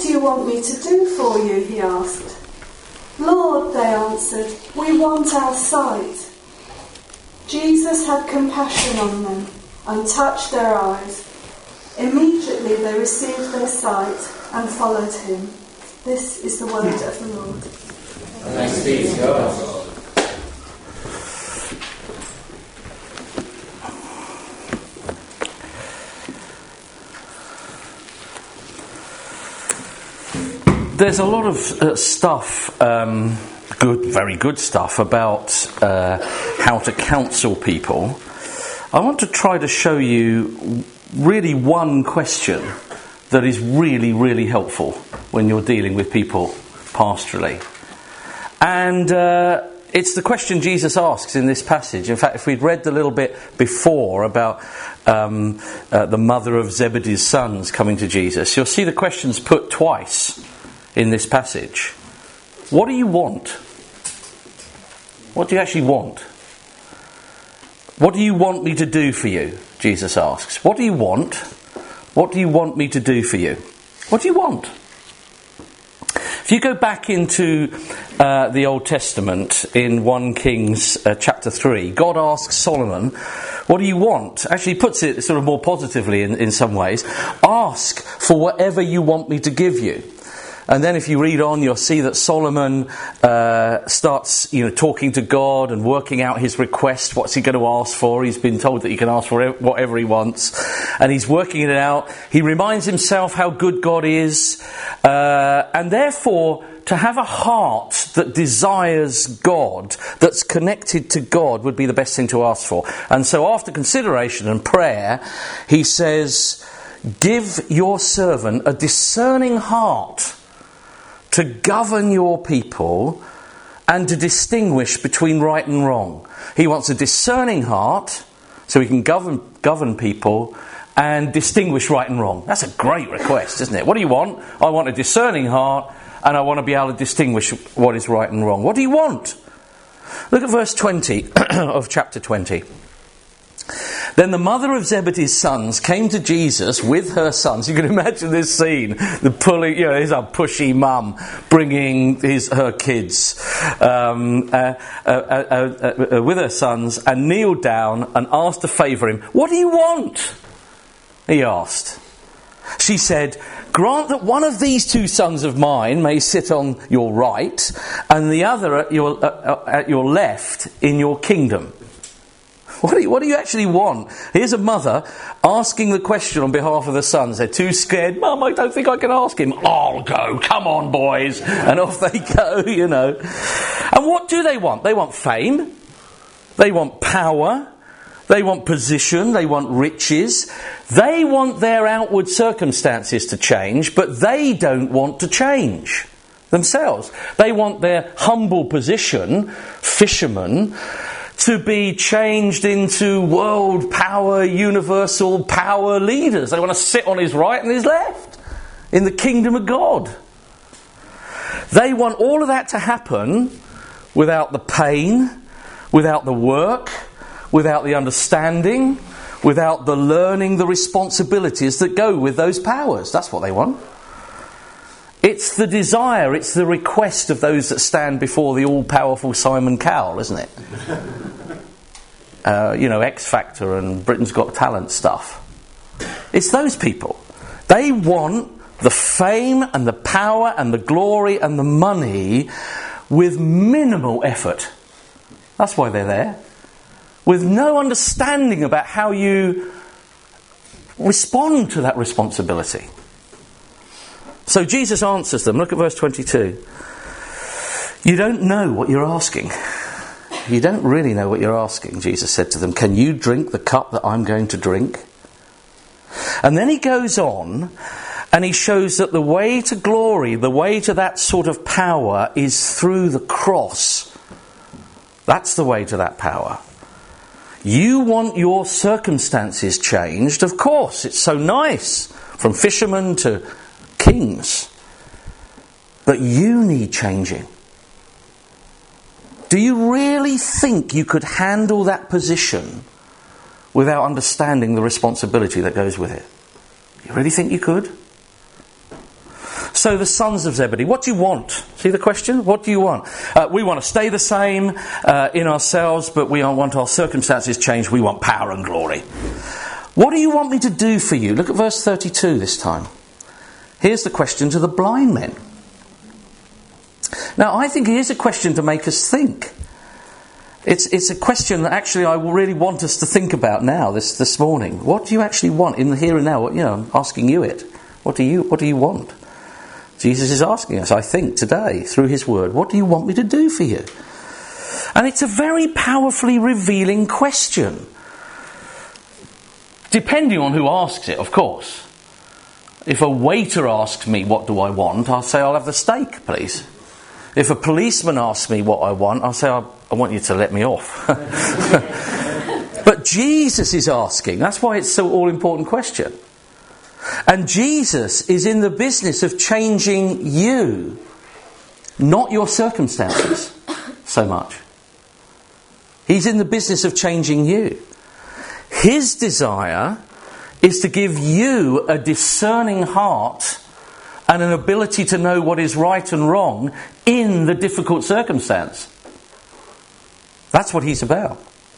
do you want me to do for you? He asked. Lord, they answered, we want our sight. Jesus had compassion on them and touched their eyes. Immediately they received their sight and followed him. This is the word of the Lord. Thanks be to God. There's a lot of stuff, very good stuff about how to counsel people. I want to try to show you really one question that is really, really helpful when you're dealing with people pastorally. And it's the question Jesus asks in this passage. In fact, if we'd read the little bit before about the mother of Zebedee's sons coming to Jesus, you'll see the question's put twice in this passage. What do you want? What do you actually want? What do you want me to do for you? Jesus asks. What do you want? What do you want me to do for you? What do you want? If you go back into the Old Testament in 1 Kings chapter 3, God asks Solomon, what do you want? Actually, he puts it sort of more positively in some ways. Ask for whatever you want me to give you. And then if you read on, you'll see that Solomon starts, talking to God and working out his request. What's he going to ask for? He's been told that he can ask for whatever he wants. And he's working it out. He reminds himself how good God is. And therefore, to have a heart that desires God, that's connected to God, would be the best thing to ask for. And so after consideration and prayer, he says, give your servant a discerning heart to govern your people and to distinguish between right and wrong. He wants a discerning heart so he can govern people and distinguish right and wrong. That's a great request, isn't it? What do you want? I want a discerning heart and I want to be able to distinguish what is right and wrong. What do you want? Look at verse 20 of chapter 20. Then the mother of Zebedee's sons came to Jesus with her sons. You can imagine this scene. The pulling, here's a pushy mum bringing her kids with her sons and kneeled down and asked to favour him. What do you want? He asked. She said, grant that one of these two sons of mine may sit on your right and the other at your left in your kingdom. What do you actually want? Here's a mother asking the question on behalf of the sons. They're too scared. Mum, I don't think I can ask him. I'll go. Come on, boys. And off they go, And what do they want? They want fame. They want power. They want position. They want riches. They want their outward circumstances to change, but they don't want to change themselves. They want their humble position, fishermen, to be changed into world power, universal power leaders. They want to sit on his right and his left in the kingdom of God. They want all of that to happen without the pain, without the work, without the understanding, without the learning, the responsibilities that go with those powers. That's what they want. It's the desire, it's the request of those that stand before the all-powerful Simon Cowell, isn't it? X Factor and Britain's Got Talent stuff. It's those people. They want the fame and the power and the glory and the money with minimal effort. That's why they're there. With no understanding about how you respond to that responsibility. So Jesus answers them. Look at verse 22. You don't know what you're asking. You don't really know what you're asking, Jesus said to them. Can you drink the cup that I'm going to drink? And then he goes on and he shows that the way to glory, the way to that sort of power is through the cross. That's the way to that power. You want your circumstances changed? Of course, it's so nice. From fishermen to kings. But you need changing. Do you really think you could handle that position without understanding the responsibility that goes with it? You really think you could? So the sons of Zebedee, what do you want? See the question? What do you want? We want to stay the same in ourselves, but we want our circumstances changed. We want power and glory. What do you want me to do for you? Look at verse 32 this time. Here's the question to the blind men. Now, I think here's a question to make us think. It's a question that actually I really want us to think about now, this morning. What do you actually want in the here and now? I'm asking you it. What do you want? Jesus is asking us, I think, today, through his word, what do you want me to do for you? And it's a very powerfully revealing question. Depending on who asks it, of course. If a waiter asks me, what do I want? I'll say, I'll have the steak, please. If a policeman asks me what I want, I'll say, I want you to let me off. But Jesus is asking. That's why it's so all-important question. And Jesus is in the business of changing you, not your circumstances so much. He's in the business of changing you. His desire is to give you a discerning heart and an ability to know what is right and wrong in the difficult circumstance. That's what he's about.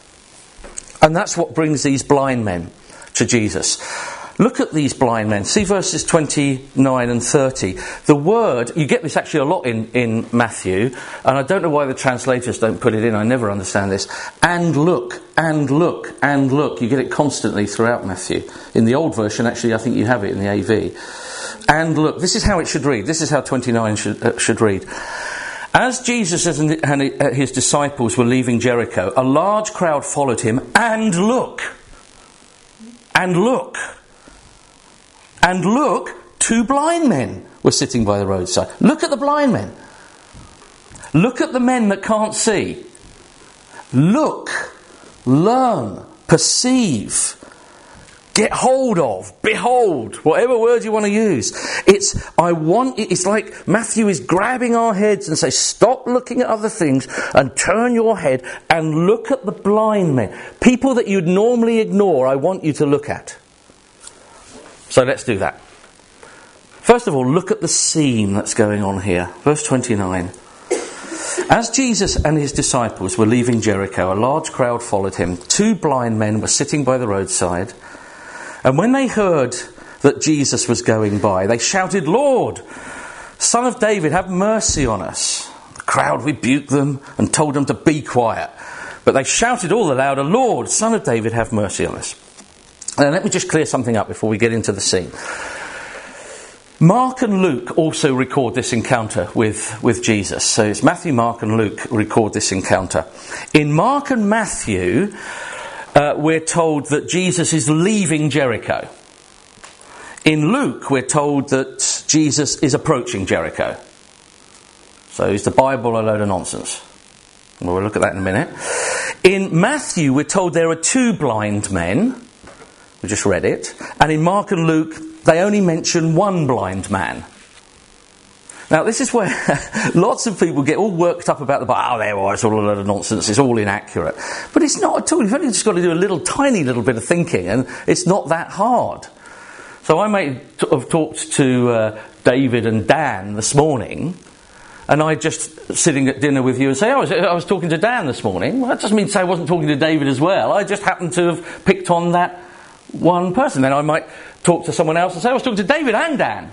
And that's what brings these blind men to Jesus. Look at these blind men. See verses 29 and 30. The word, you get this actually a lot in Matthew, and I don't know why the translators don't put it in. I never understand this. And look, and look, and look. You get it constantly throughout Matthew. In the old version, actually, I think you have it in the AV. And look, this is how it should read. This is how 29 should read. As Jesus and his disciples were leaving Jericho, a large crowd followed him. And look, and look, and look, 2 blind men were sitting by the roadside. Look at the blind men. Look at the men that can't see. Look, learn, perceive, get hold of, behold, whatever word you want to use. It's like Matthew is grabbing our heads and say, stop looking at other things and turn your head and look at the blind men. People that you'd normally ignore, I want you to look at. So let's do that. First of all, look at the scene that's going on here. Verse 29. As Jesus and his disciples were leaving Jericho, a large crowd followed him. 2 blind men were sitting by the roadside. And when they heard that Jesus was going by, they shouted, Lord, Son of David, have mercy on us. The crowd rebuked them and told them to be quiet. But they shouted all the louder, Lord, Son of David, have mercy on us. And let me just clear something up before we get into the scene. Mark and Luke also record this encounter with Jesus. So it's Matthew, Mark and Luke record this encounter. In Mark and Matthew, we're told that Jesus is leaving Jericho. In Luke, we're told that Jesus is approaching Jericho. So is the Bible a load of nonsense? We'll look at that in a minute. In Matthew, we're told there are 2 blind men. We just read it. And in Mark and Luke, they only mention 1 blind man. Now, this is where lots of people get all worked up about the Bible. It's all a load of nonsense. It's all inaccurate. But it's not at all. You've only just got to do a tiny little bit of thinking, and it's not that hard. So I may have talked to David and Dan this morning, and I just sitting at dinner with you and say, I was talking to Dan this morning. Well, that doesn't mean to say I wasn't talking to David as well. I just happened to have picked on that one person. Then I might talk to someone else and say, I was talking to David and Dan.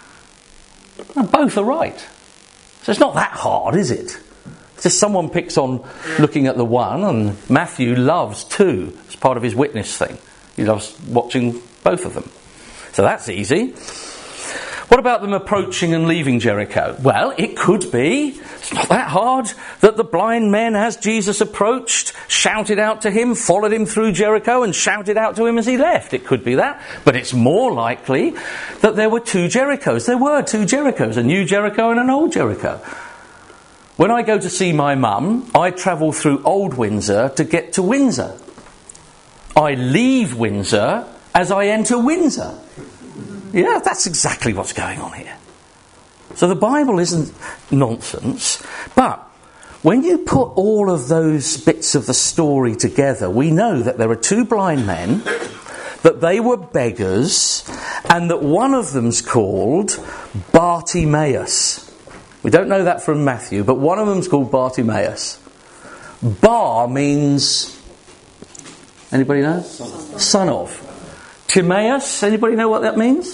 And both are right. So it's not that hard, is it? It's just someone picks on looking at the one, and Matthew loves 2. It's part of his witness thing. He loves watching both of them. So that's easy. What about them approaching and leaving Jericho? Well, it could be, it's not that hard, that the blind men, as Jesus approached, shouted out to him, followed him through Jericho and shouted out to him as he left. It could be that. But it's more likely that there were 2 Jerichos. There were 2 Jerichos, a new Jericho and an old Jericho. When I go to see my mum, I travel through Old Windsor to get to Windsor. I leave Windsor as I enter Windsor. Yeah, that's exactly what's going on here. So the Bible isn't nonsense, but when you put all of those bits of the story together, we know that there are 2 blind men, that they were beggars, and that one of them's called Bartimaeus. We don't know that from Matthew, but one of them's called Bartimaeus. Bar means, anybody know? Son of. Timaeus, anybody know what that means?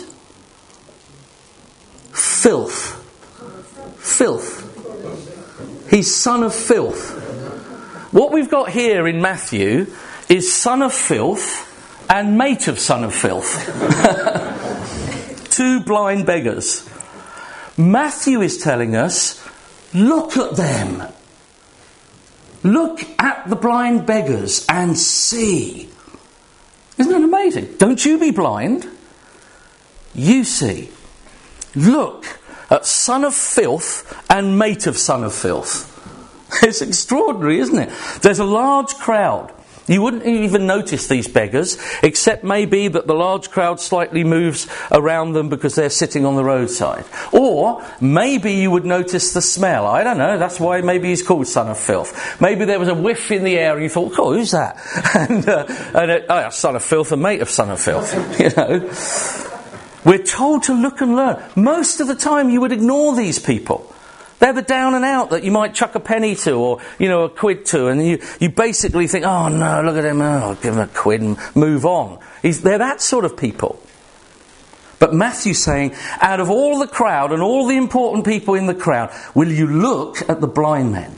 Filth. Filth. He's son of filth. What we've got here in Matthew is son of filth and mate of son of filth. Two blind beggars. Matthew is telling us, look at them. Look at the blind beggars and see. Isn't that amazing? Don't you be blind. You see. Look at son of filth and mate of son of filth. It's extraordinary, isn't it? There's a large crowd. You wouldn't even notice these beggars, except maybe that the large crowd slightly moves around them because they're sitting on the roadside. Or maybe you would notice the smell. I don't know, that's why maybe he's called son of filth. Maybe there was a whiff in the air and you thought, oh, who's that? Son of filth and mate of son of filth. You know. We're told to look and learn. Most of the time you would ignore these people. They're the down and out that you might chuck a penny to or, a quid to, and you basically think, oh no, look at him, I'll give him a quid and move on. They're that sort of people. But Matthew's saying, out of all the crowd and all the important people in the crowd, will you look at the blind men?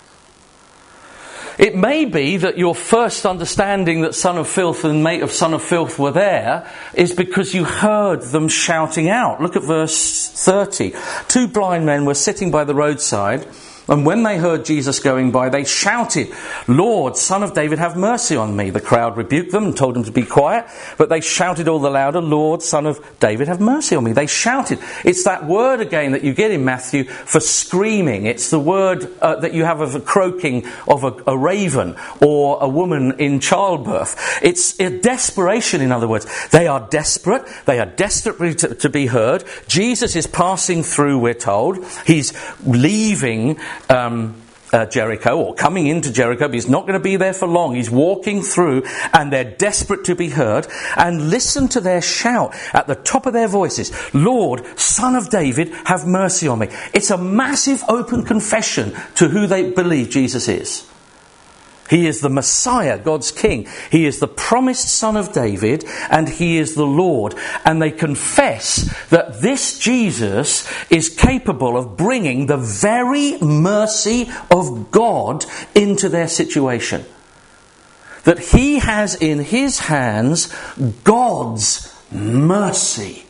It may be that your first understanding that son of filth and mate of son of filth were there is because you heard them shouting out. Look at verse 30. Two blind men were sitting by the roadside, and when they heard Jesus going by, they shouted, Lord, Son of David, have mercy on me. The crowd rebuked them and told them to be quiet, but they shouted all the louder, Lord, Son of David, have mercy on me. They shouted. It's that word again that you get in Matthew for screaming. It's the word that you have of a croaking of a raven or a woman in childbirth. It's a desperation, in other words. They are desperate. They are desperate to be heard. Jesus is passing through, we're told. He's leaving Jericho, or coming into Jericho, but he's not going to be there for long. He's walking through, and they're desperate to be heard. And listen to their shout at the top of their voices, Lord, Son of David, have mercy on me. It's a massive open confession to who they believe Jesus is. He is the Messiah, God's King. He is the promised Son of David, and he is the Lord. And they confess that this Jesus is capable of bringing the very mercy of God into their situation. That he has in his hands God's mercy.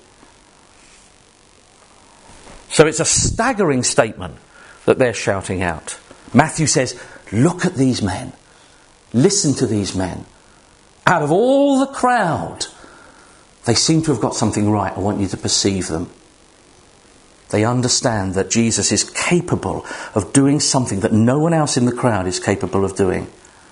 So it's a staggering statement that they're shouting out. Matthew says, look at these men. Listen to these men. Out of all the crowd, they seem to have got something right. I want you to perceive them. They understand that Jesus is capable of doing something that no one else in the crowd is capable of doing.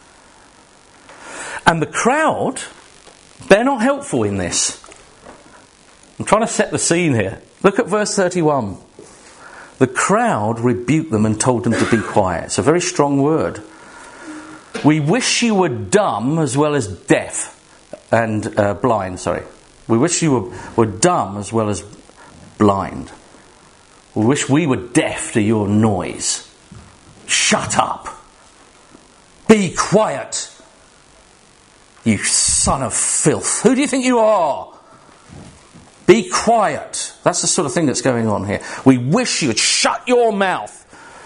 And the crowd, they're not helpful in this. I'm trying to set the scene here. Look at verse 31. The crowd rebuked them and told them to be quiet. It's a very strong word. We wish you were dumb as well as deaf and blind, We wish you were dumb as well as blind. We wish we were deaf to your noise. Shut up. Be quiet. You son of filth. Who do you think you are? Be quiet. That's the sort of thing that's going on here. We wish you would shut your mouth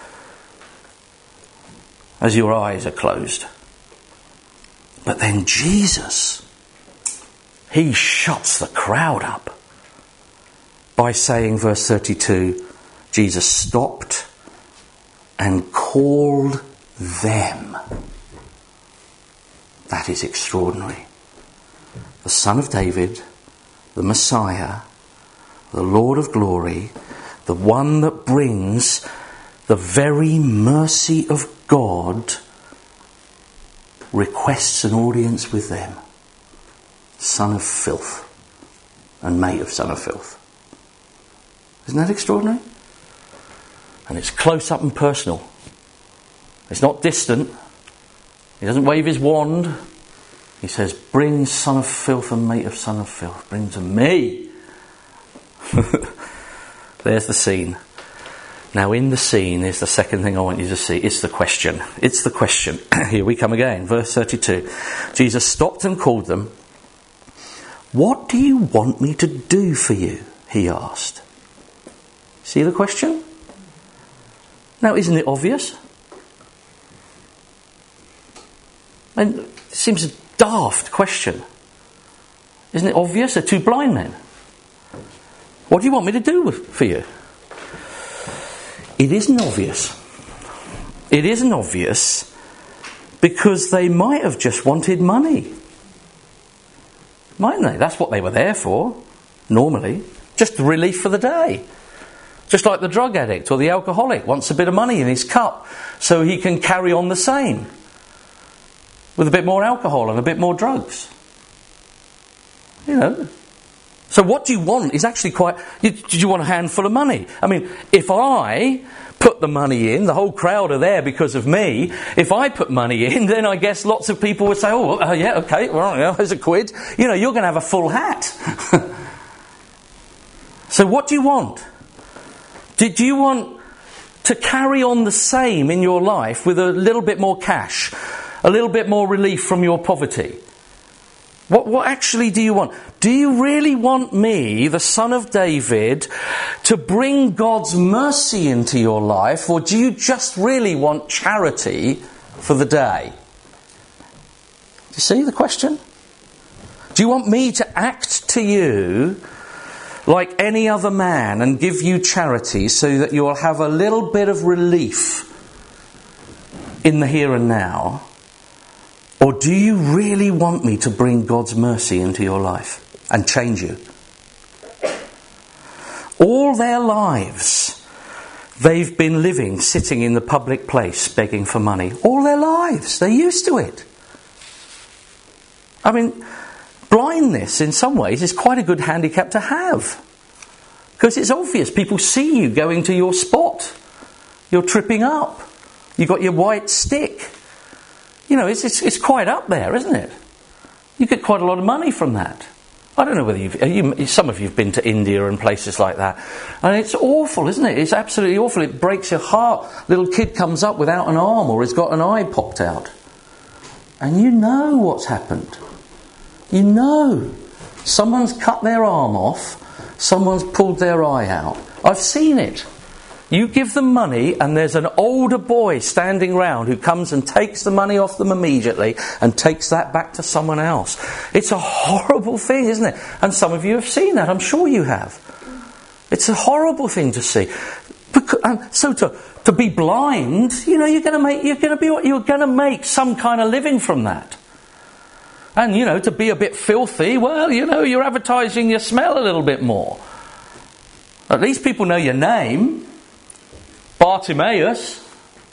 as your eyes are closed. But then Jesus, he shuts the crowd up by saying, verse 32, Jesus stopped and called them. That is extraordinary. The Son of David, the Messiah, the Lord of glory, the one that brings the very mercy of God, requests an audience with them. Son of filth and mate of son of filth. Isn't that extraordinary? And it's close up and personal. It's not distant. He doesn't wave his wand. He says, bring son of filth and mate of son of filth. Bring to me. There's the scene. Now in the scene is the second thing I want you to see. It's the question. It's the question. Here we come again. Verse 32. Jesus stopped and called them. "What do you want me to do for you?" he asked. See the question? Now isn't it obvious? And it seems a daft question. Isn't it obvious? They're two blind men. What do you want me to do for you? It isn't obvious. It isn't obvious because they might have just wanted money. Mightn't they? That's what they were there for, normally. Just relief for the day. Just like the drug addict or the alcoholic wants a bit of money in his cup so he can carry on the same. With a bit more alcohol and a bit more drugs. You know. So what do you want is actually quite... Do you want a handful of money? I mean, if I put the money in, the whole crowd are there because of me. If I put money in, then I guess lots of people would say, yeah, okay, well, yeah, there's a quid. You know, you're going to have a full hat. So what do you want? Do you want to carry on the same in your life with a little bit more cash? A little bit more relief from your poverty? What actually do you want? Do you really want me, the son of David, to bring God's mercy into your life, or do you just really want charity for the day? Do you see the question? Do you want me to act to you like any other man and give you charity so that you'll have a little bit of relief in the here and now? Or do you really want me to bring God's mercy into your life and change you? All their lives, they've been living, sitting in the public place, begging for money. All their lives. They're used to it. I mean, blindness in some ways is quite a good handicap to have. Because it's obvious. People see you going to your spot. You're tripping up. You've got your white stick. You know, it's quite up there, isn't it? You get quite a lot of money from that. I don't know whether some of you've been to India and places like that. And it's awful, isn't it? It's absolutely awful. It breaks your heart. Little kid comes up without an arm or has got an eye popped out. And you know what's happened. You know. Someone's cut their arm off. Someone's pulled their eye out. I've seen it. You give them money and there's an older boy standing round who comes and takes the money off them immediately and takes that back to someone else. It's a horrible thing, isn't it? And some of you have seen that, I'm sure you have. It's a horrible thing to see. So to be blind, you know, you're going to make some kind of living from that. And, you know, to be a bit filthy, well, you know, you're advertising your smell a little bit more. At least people know your name. Bartimaeus.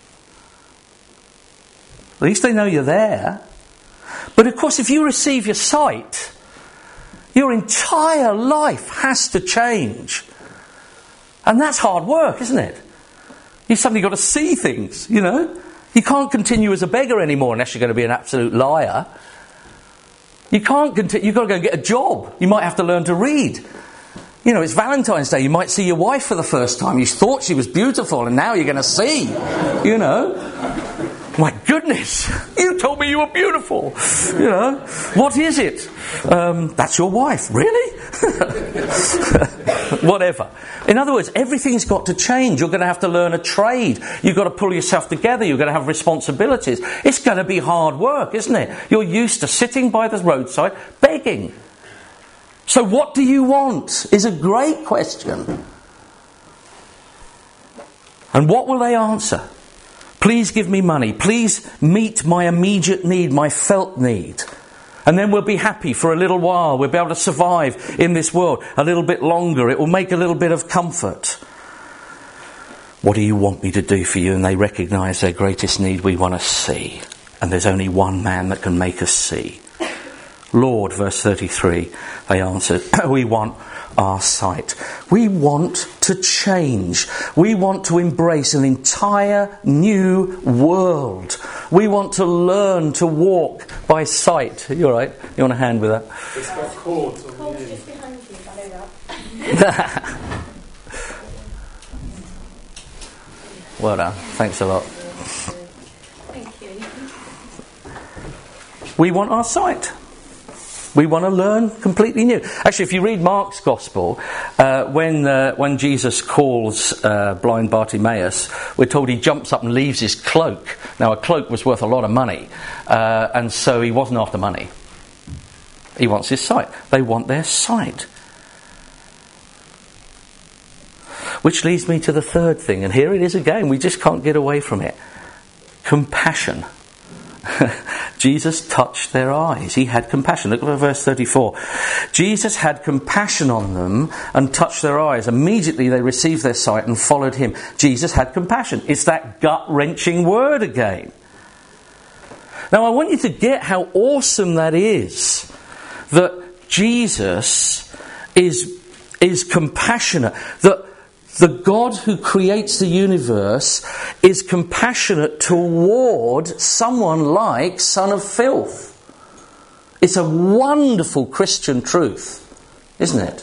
At least they know you're there. But of course, if you receive your sight, your entire life has to change. And that's hard work, isn't it? You've suddenly got to see things, you know. You can't continue as a beggar anymore unless you're going to be an absolute liar. You can't continue. You've got to go and get a job. You might have to learn to read. You know, it's Valentine's Day. You might see your wife for the first time. You thought she was beautiful and now you're going to see. You know. My goodness. You told me you were beautiful. You know. What is it? That's your wife. Really? Whatever. In other words, everything's got to change. You're going to have to learn a trade. You've got to pull yourself together. You're going to have responsibilities. It's going to be hard work, isn't it? You're used to sitting by the roadside begging. So what do you want is a great question. And what will they answer? Please give me money. Please meet my immediate need, my felt need. And then we'll be happy for a little while. We'll be able to survive in this world a little bit longer. It will make a little bit of comfort. What do you want me to do for you? And they recognise their greatest need. We want to see. And there's only one man that can make us see. Lord, verse 33, they answered, we want our sight. We want to change. We want to embrace an entire new world. We want to learn to walk by sight. You all right? You want a hand with that? It's got cords on the end. Just behind you, I know that. Well done. Thanks a lot. Thank you. We want our sight. We want to learn completely new. Actually, if you read Mark's Gospel, when Jesus calls blind Bartimaeus, we're told he jumps up and leaves his cloak. Now, a cloak was worth a lot of money, and so he wasn't after money. He wants his sight. They want their sight. Which leads me to the third thing, and here it is again. We just can't get away from it. Compassion. Jesus touched their eyes. He had compassion. Look at verse 34. Jesus had compassion on them and touched their eyes. Immediately they received their sight and followed him. Jesus had compassion. It's that gut-wrenching word again. Now I want you to get how awesome that is. That Jesus is compassionate. That the God who creates the universe is compassionate toward someone like Son of Filth. It's a wonderful Christian truth, isn't it?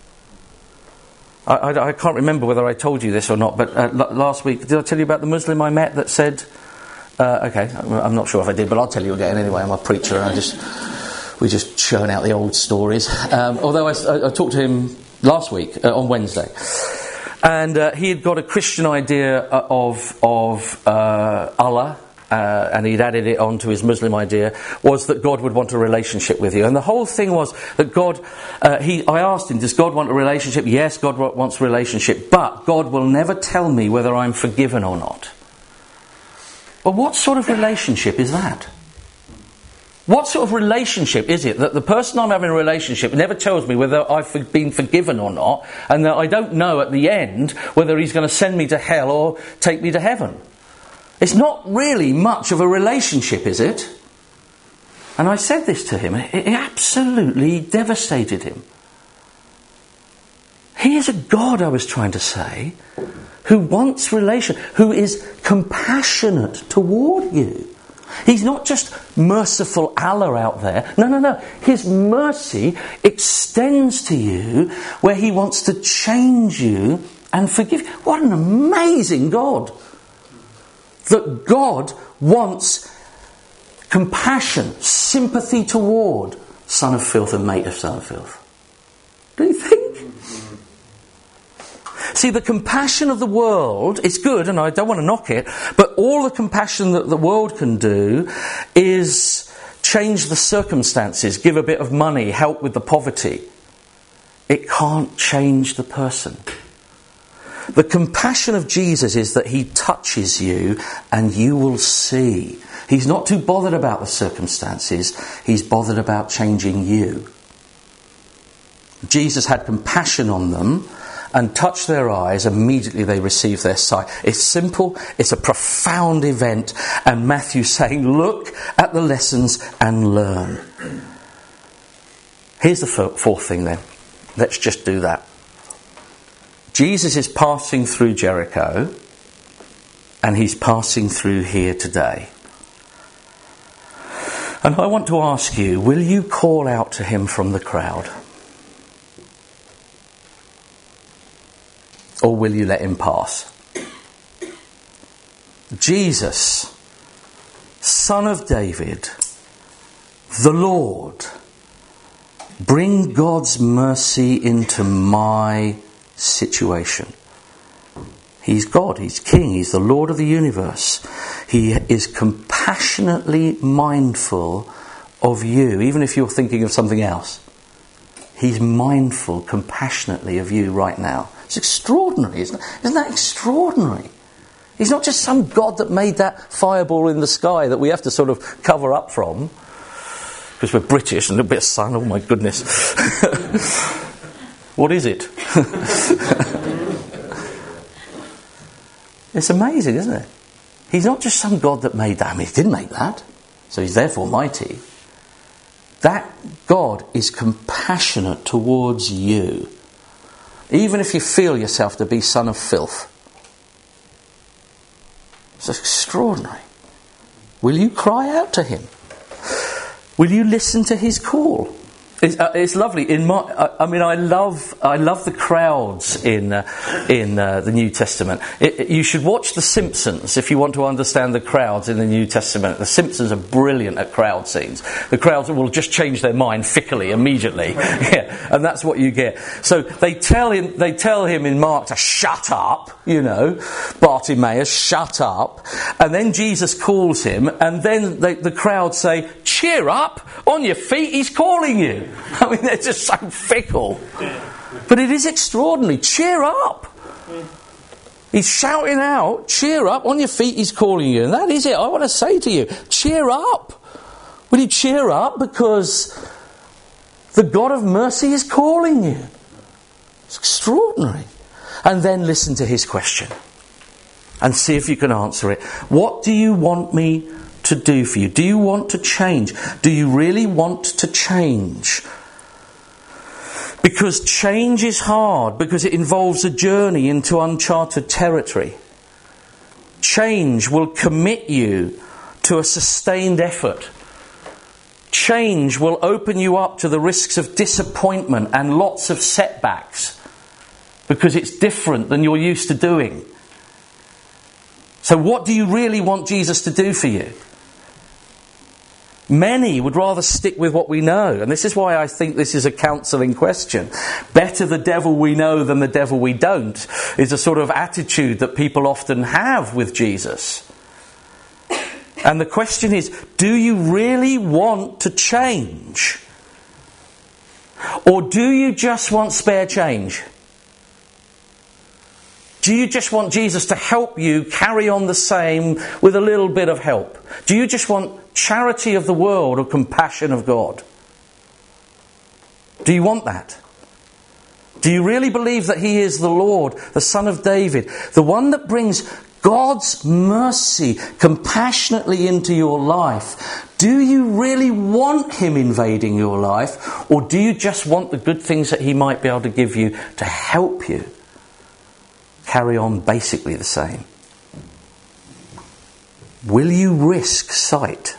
I can't remember whether I told you this or not, but last week, did I tell you about the Muslim I met that said, okay, I'm not sure if I did, but I'll tell you again anyway. I'm a preacher and we just churn out the old stories. Although I talked to him last week, on Wednesday. And he had got a Christian idea of Allah, and he'd added it onto his Muslim idea, was that God would want a relationship with you. And the whole thing was that God, I asked him, does God want a relationship? Yes, God wants a relationship, but God will never tell me whether I'm forgiven or not. Well, what sort of relationship is that? What sort of relationship is it that the person I'm having a relationship never tells me whether I've been forgiven or not, and that I don't know at the end whether he's going to send me to hell or take me to heaven? It's not really much of a relationship, is it? And I said this to him. It absolutely devastated him. He is a God, I was trying to say, who wants relation, who is compassionate toward you. He's not just merciful Allah out there. No. His mercy extends to you where he wants to change you and forgive you. What an amazing God. That God wants compassion, sympathy toward Son of Filth and mate of Son of Filth. Do you think? See, the compassion of the world is good, and I don't want to knock it, but all the compassion that the world can do is change the circumstances, give a bit of money, help with the poverty. It can't change the person. The compassion of Jesus is that he touches you and you will see. He's not too bothered about the circumstances, he's bothered about changing you. Jesus had compassion on them and touched their eyes. Immediately they received their sight. It's simple, it's a profound event, and Matthew's saying, look at the lessons and learn. Here's the fourth thing then. Let's just do that. Jesus is passing through Jericho, and he's passing through here today. And I want to ask you, will you call out to him from the crowd? Or will you let him pass? Jesus, Son of David, the Lord, bring God's mercy into my situation. He's God, he's King, he's the Lord of the universe. He is compassionately mindful of you, even if you're thinking of something else. He's mindful compassionately of you right now. It's extraordinary, isn't it? Isn't that extraordinary? He's not just some God that made that fireball in the sky that we have to sort of cover up from, because we're British and a little bit of sun, oh my goodness. What is it? It's amazing, isn't it? He's not just some God that made that. I mean, he didn't make that, so he's therefore mighty. That God is compassionate towards you, even if you feel yourself to be son of filth. It's extraordinary. Will you cry out to him? Will you listen to his call? It's lovely. I love the crowds in the New Testament. You should watch The Simpsons if you want to understand the crowds in the New Testament. The Simpsons are brilliant at crowd scenes. The crowds will just change their mind fickly immediately, yeah, and that's what you get. So they tell him in Mark to shut up, Bartimaeus, shut up, and then Jesus calls him, and then the crowd say, cheer up, on your feet, he's calling you. I mean, they're just so fickle. But it is extraordinary. Cheer up. He's shouting out, cheer up, on your feet, he's calling you. And that is it. I want to say to you, cheer up. Will you cheer up? Because the God of mercy is calling you. It's extraordinary. And then listen to his question. And see if you can answer it. What do you want me to do for you? Do you want to change? Do you really want to change? Because change is hard, because it involves a journey into uncharted territory. Change will commit you to a sustained effort. Change will open you up to the risks of disappointment and lots of setbacks, because it's different than you're used to doing. So what do you really want Jesus to do for you? Many would rather stick with what we know. And this is why I think this is a counselling question. Better the devil we know than the devil we don't is a sort of attitude that people often have with Jesus. And the question is, do you really want to change? Or do you just want spare change? Do you just want Jesus to help you carry on the same with a little bit of help? Do you just want charity of the world or compassion of God? Do you want that? Do you really believe that he is the Lord, the Son of David, the one that brings God's mercy compassionately into your life? Do you really want him invading your life, or do you just want the good things that he might be able to give you to help you carry on basically the same? Will you risk sight?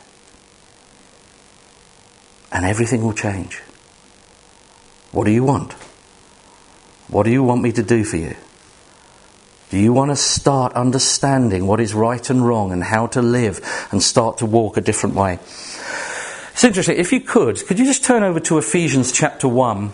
And everything will change. What do you want? What do you want me to do for you? Do you want to start understanding what is right and wrong and how to live and start to walk a different way? It's interesting. If you could you just turn over to Ephesians chapter 1?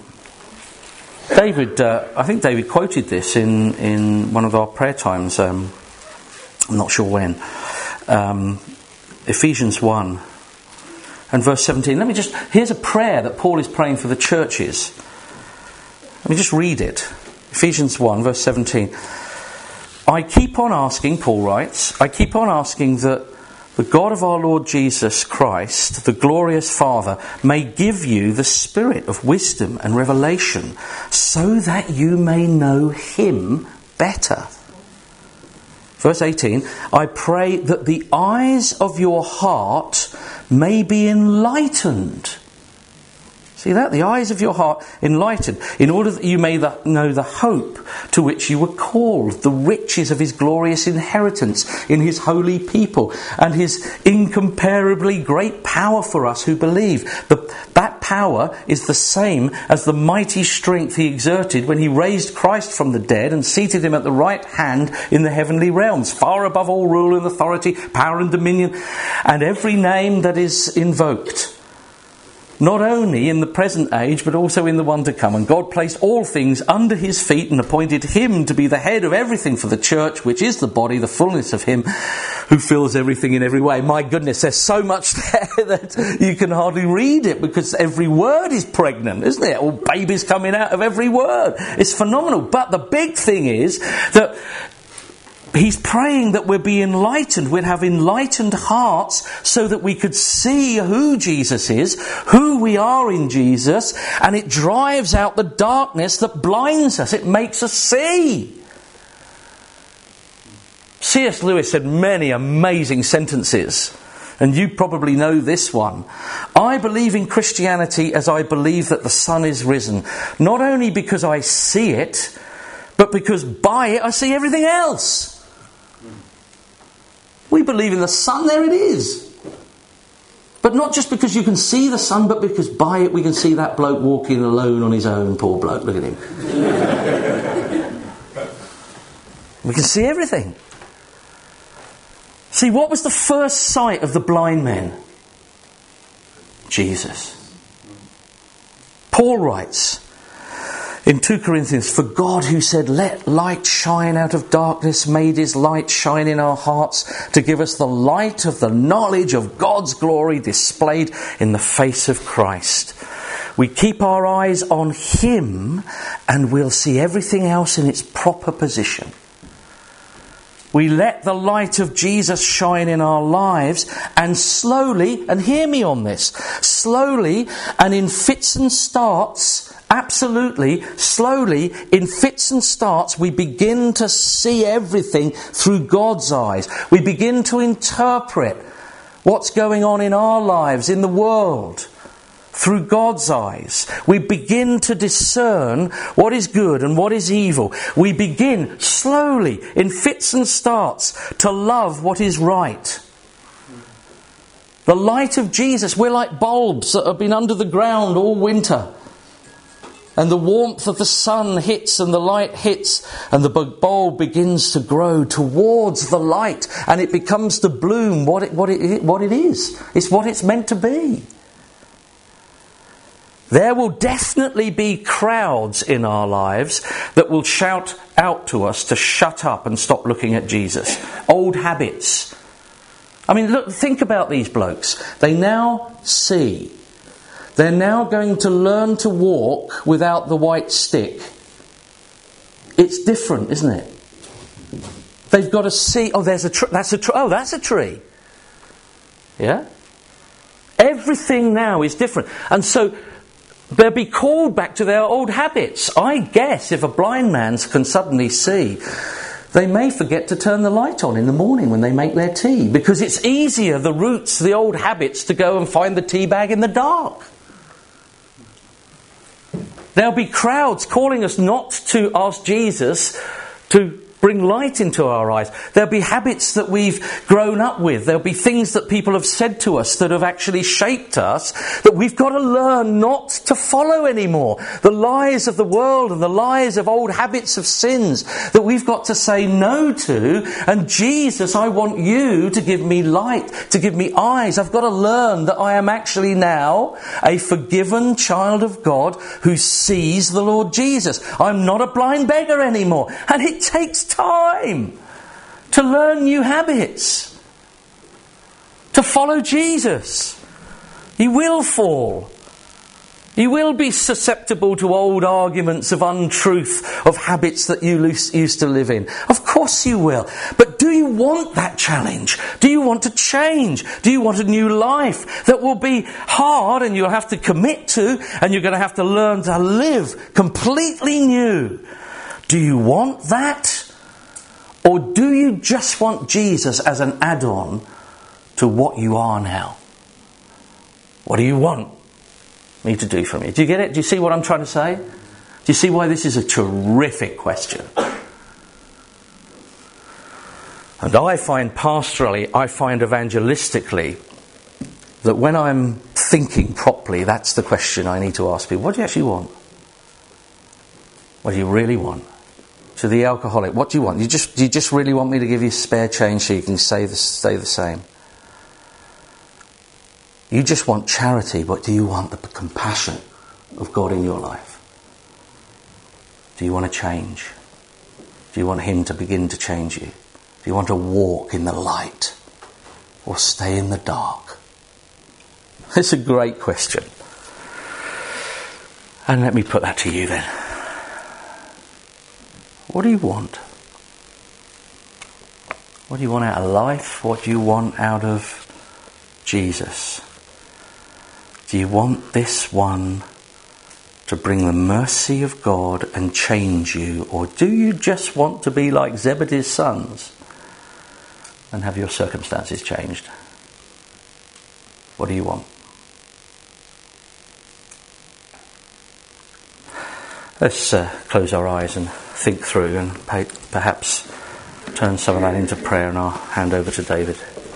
I think David quoted this in one of our prayer times. I'm not sure when. Ephesians 1 and verse 17. Here's a prayer that Paul is praying for the churches. Let me just read it. Ephesians 1 verse 17. I keep on asking, Paul writes, I keep on asking that the God of our Lord Jesus Christ, the glorious Father, may give you the spirit of wisdom and revelation so that you may know him better. Verse 18, I pray that the eyes of your heart may be enlightened. See that? The eyes of your heart enlightened, in order that you may know the hope to which you were called, the riches of his glorious inheritance in his holy people, and his incomparably great power for us who believe. That power is the same as the mighty strength he exerted when he raised Christ from the dead and seated him at the right hand in the heavenly realms, far above all rule and authority, power and dominion, and every name that is invoked. Not only in the present age, but also in the one to come. And God placed all things under his feet and appointed him to be the head of everything for the church, which is the body, the fullness of him who fills everything in every way. My goodness, there's so much there that you can hardly read it, because every word is pregnant, isn't it? All babies coming out of every word. It's phenomenal. But the big thing is that he's praying that we'll be enlightened, we'll have enlightened hearts so that we could see who Jesus is, who we are in Jesus, and it drives out the darkness that blinds us. It makes us see. C.S. Lewis said many amazing sentences, and you probably know this one. I believe in Christianity as I believe that the sun is risen, not only because I see it, but because by it I see everything else. We believe in the sun, there it is. But not just because you can see the sun, but because by it we can see that bloke walking alone on his own. Poor bloke, look at him. We can see everything. See, what was the first sight of the blind men? Jesus. Paul writes in 2 Corinthians, "For God, who said, 'Let light shine out of darkness,' made his light shine in our hearts to give us the light of the knowledge of God's glory displayed in the face of Christ. We keep our eyes on him and we'll see everything else in its proper position. We let the light of Jesus shine in our lives, and slowly, and hear me on this, slowly and in fits and starts, absolutely, slowly, in fits and starts, we begin to see everything through God's eyes. We begin to interpret what's going on in our lives, in the world, through God's eyes. We begin to discern what is good and what is evil. We begin slowly, in fits and starts, to love what is right. The light of Jesus, we're like bulbs that have been under the ground all winter. And the warmth of the sun hits and the light hits and the bulb begins to grow towards the light, and it becomes to bloom what it is. It's what it's meant to be. There will definitely be crowds in our lives that will shout out to us to shut up and stop looking at Jesus. Old habits. I mean, look, think about these blokes. They now see. They're now going to learn to walk without the white stick. It's different, isn't it? They've got to see. Oh, there's a tree. That's a tree. Yeah? Everything now is different. And so they'll be called back to their old habits. I guess if a blind man can suddenly see, they may forget to turn the light on in the morning when they make their tea, because it's easier, the roots, the old habits, to go and find the tea bag in the dark. There'll be crowds calling us not to ask Jesus to bring light into our eyes. There'll be habits that we've grown up with. There'll be things that people have said to us that have actually shaped us that we've got to learn not to follow anymore. The lies of the world and the lies of old habits of sins that we've got to say no to. And Jesus, I want you to give me light, to give me eyes. I've got to learn that I am actually now a forgiven child of God who sees the Lord Jesus. I'm not a blind beggar anymore. And it takes time to learn new habits, to follow Jesus. You will fall. You will be susceptible to old arguments of untruth, of habits that you used to live in. Of course you will. But do you want that challenge? Do you want to change? Do you want a new life that will be hard and you'll have to commit to, and you're going to have to learn to live completely new? Do you want that? Or do you just want Jesus as an add-on to what you are now? What do you want me to do for me? Do you get it? Do you see what I'm trying to say? Do you see why this is a terrific question? And I find pastorally, I find evangelistically, that when I'm thinking properly, that's the question I need to ask people. What do you actually want? What do you really want? To the alcoholic, what do you want? Do you just really want me to give you spare change so you can stay the same? You just want charity, but do you want the compassion of God in your life? Do you want to change? Do you want him to begin to change you? Do you want to walk in the light or stay in the dark? It's a great question. And let me put that to you then. What do you want? What do you want out of life? What do you want out of Jesus? Do you want this one to bring the mercy of God and change you? Or do you just want to be like Zebedee's sons and have your circumstances changed? What do you want? Let's close our eyes and think through and perhaps turn some of that into prayer, and I'll hand over to David.